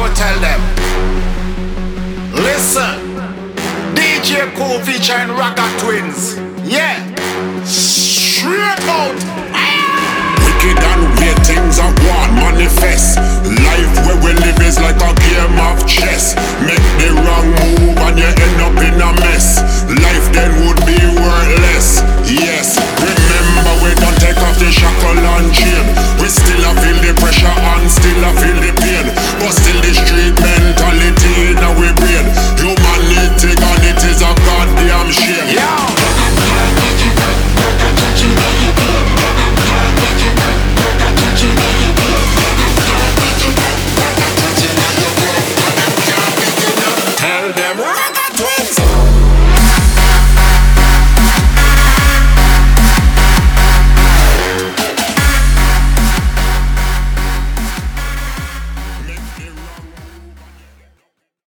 tell them. Listen, DJ Cool featuring Ragga Twins. Yeah, straight out. Wicked and weird things are one.